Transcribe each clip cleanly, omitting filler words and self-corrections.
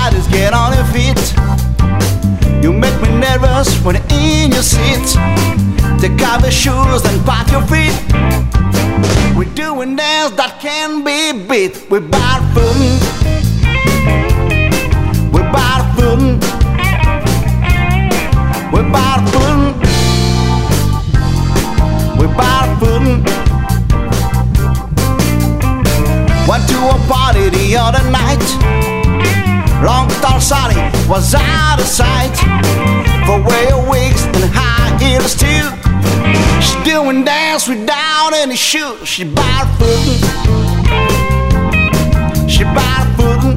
ladies, get on your feet. You make me nervous when you're in your seat. Take off your shoes and pat your feet. We're doing dance that can be beat. We're barfooting. We're barfooting. We're barfooting. We're barfooting. Went to a party the other night. Long tall Sally was out of sight. For wear wigs and high heels too. She's doing dance without any shoes. She barefooting. She barefooting.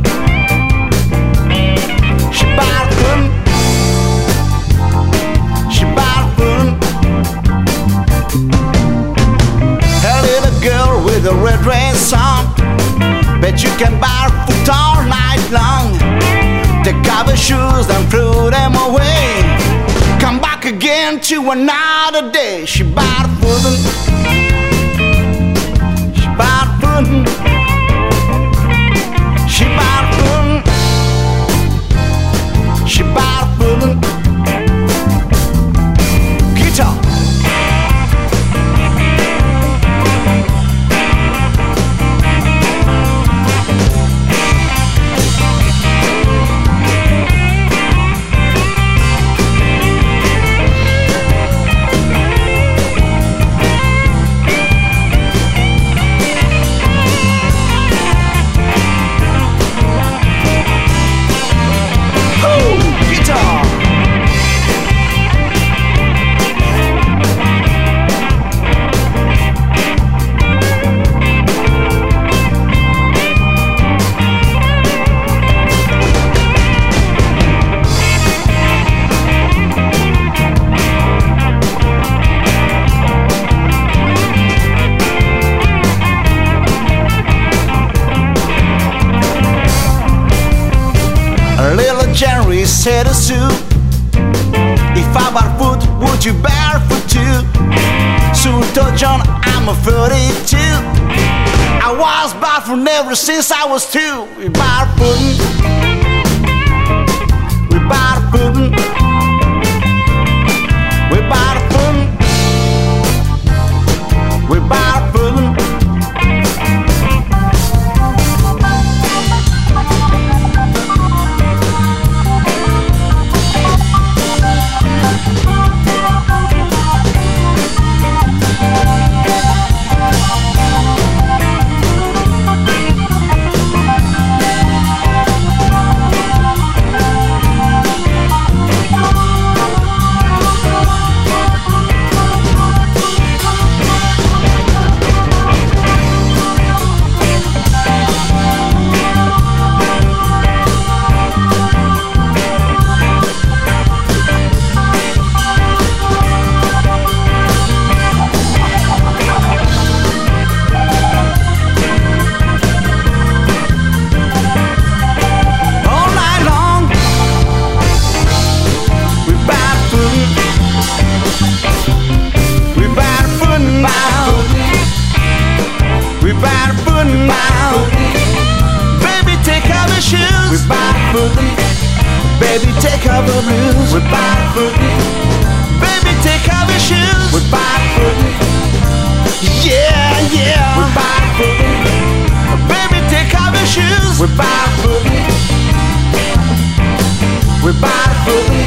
She barefooting. She barefooting. A little girl with a red dress on. Bet you can barefoot all night long. Take off your shoes and throw them away. Come back again to another day. She barefooting. She barefooting. She barefooting. She barefooting. Guitar. Little Jerry said to Sue, if I barefoot, would you barefoot too? Sue told John, I'm a 32. I was barefoot ever since I was 2. We barefooting. We barefooting. We barefooting. We barefooting. Baby, take off your blues. We're barefooting. Baby, take off your shoes. We're barefooting. Yeah, yeah. We're barefooting. Baby, take off your shoes. We're barefooting. We're barefooting.